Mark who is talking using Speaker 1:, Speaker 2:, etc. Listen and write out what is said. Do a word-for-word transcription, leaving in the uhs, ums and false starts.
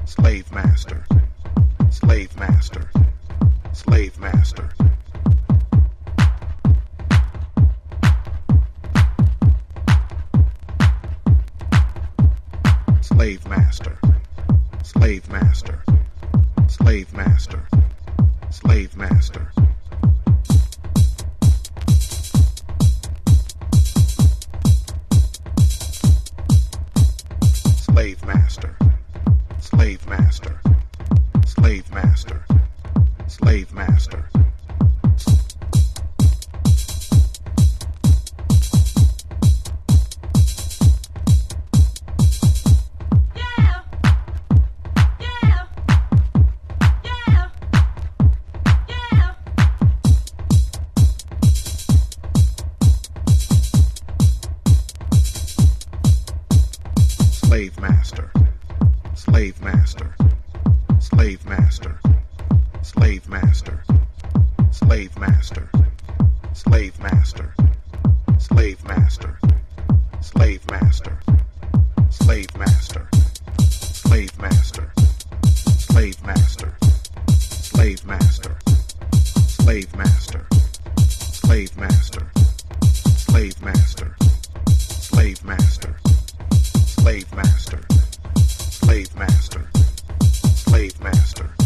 Speaker 1: slave master, slave master, slave master. Slave master, slave master, slave master, slave master. Slave master, slave master, slave master, slave master. Slave master, slave master, slave master, slave master, slave master, slave master, slave master, slave master, slave master, slave master, slave master, slave master, slave master, slave master, slave master, slave master. Slave master, slave master, slave master.